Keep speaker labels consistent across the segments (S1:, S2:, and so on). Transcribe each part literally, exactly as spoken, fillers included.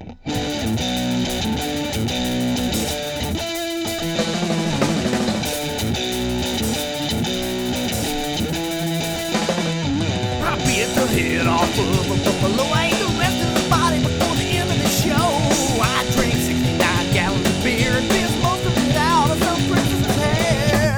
S1: I bit the head off of a buffalo, ate the rest of the body before the end of the show. I drank sixty-nine gallons of beer and pissed most of it out of some princess's hair.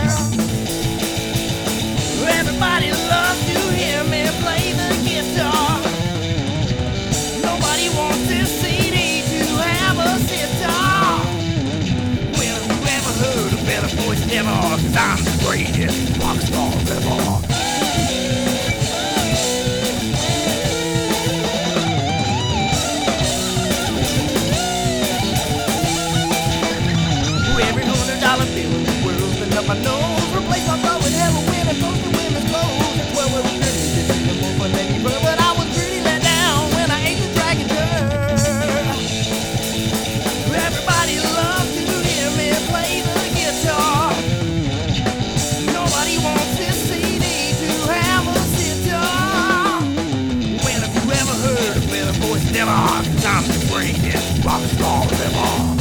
S1: Everybody loves to hear me play the guitar. Nobody wants this C D to have a sitar. Well, have you ever heard a better voice than ever? 'Cause I'm the greatest rock star ever. Every hundred dollar bill in the world's been up my nose. Replace my throat with heroin and post the women's clothes. Well, it was pretty to see the more fun than you were, but I was pretty let down when I ate the dragon jerk. Everybody loves to hear me play the guitar. Nobody wants this C D to have a sitar. Well, have you ever heard a better voice than ever? 'Cause I'm the greatest rock star ever.